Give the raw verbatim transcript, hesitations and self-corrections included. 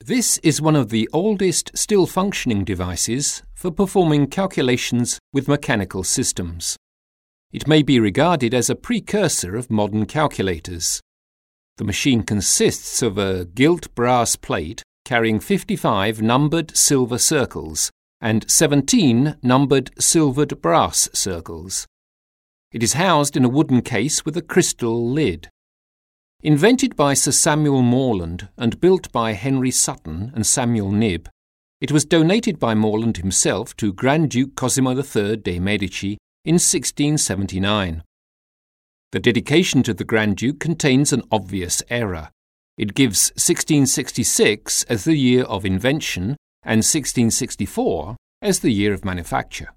This is one of the oldest still functioning devices for performing calculations with mechanical systems. It may be regarded as a precursor of modern calculators. The machine consists of a gilt brass plate carrying fifty-five numbered silver circles and seventeen numbered silvered brass circles. It is housed in a wooden case with a crystal lid. Invented by Sir Samuel Morland and built by Henry Sutton and Samuel Knibb, it was donated by Morland himself to Grand Duke Cosimo the Third de' Medici in sixteen seventy-nine. The dedication to the Grand Duke contains an obvious error. It gives sixteen sixty-six as the year of invention and sixteen sixty-four as the year of manufacture.